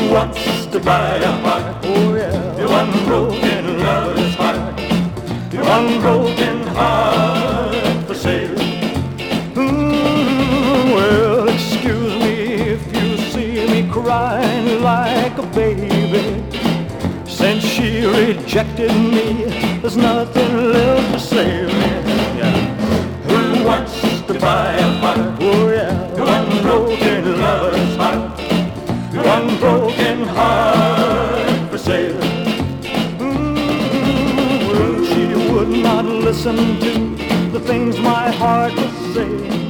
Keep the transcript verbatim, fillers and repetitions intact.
wants to buy a heart? Oh yeah. The one broken lover's heart. The one broken heart for sale. Mm, well, excuse me if you see me crying like a baby. Since she rejected me, there's nothing left to save me. Yeah. Who wants to buy a heart? Oh yeah. The one broken lover's heart. The one broken heart for sale. Mm, well, she would not listen to the things my heart was saying.